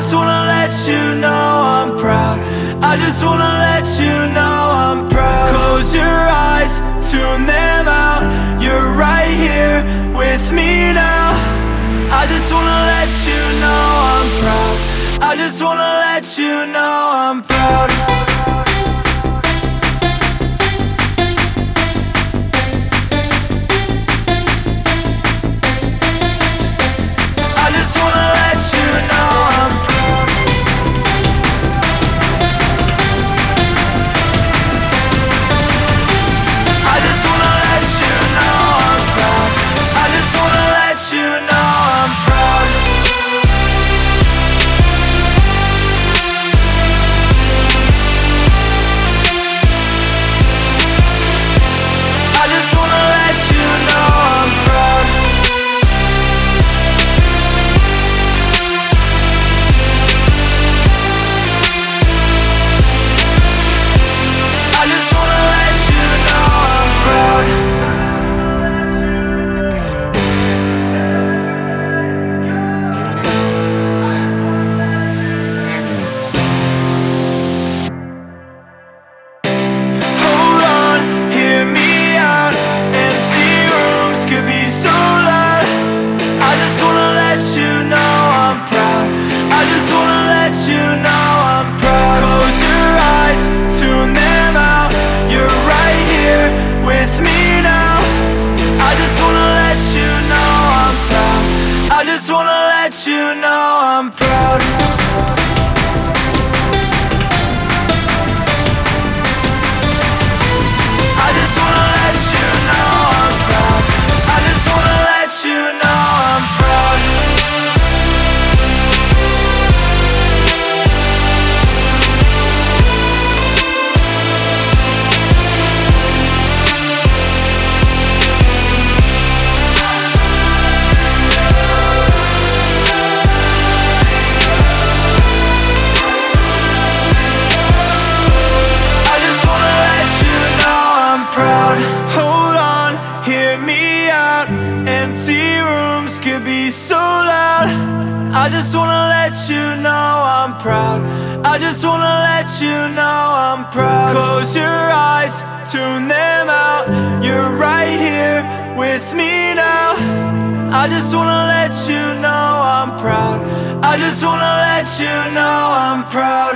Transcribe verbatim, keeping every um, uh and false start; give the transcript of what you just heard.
just wanna let you know I'm proud. I just wanna let you know I'm proud. Close your eyes, tune them out. You're right here with me now. I just wanna let you know I'm proud. I just wanna let you know I'm proud. I just wanna let you know I'm proud. I just wanna let you know I'm proud. I just wanna let you know I'm proud. I just wanna let you know I'm proud. I just wanna let you know I'm proud. Hold on, hear me out. Empty rooms could be so loud. I just wanna let you know I'm proud. I just wanna let you know I'm proud. Close your eyes, tune them out. You're right here with me now. I just wanna let you know I'm proud. I just wanna let you know I'm proud. I just wanna let you know I'm proud. I just wanna let you know I'm proud. I just wanna let you know I'm proud. Hold on, hear me out. Empty rooms could be so loud. I just wanna let you know I'm proud. I just wanna let you know I'm proud. Close your eyes, tune them out. You're right here with me now. I just wanna let you know I'm proud. I just wanna let you know I'm proud.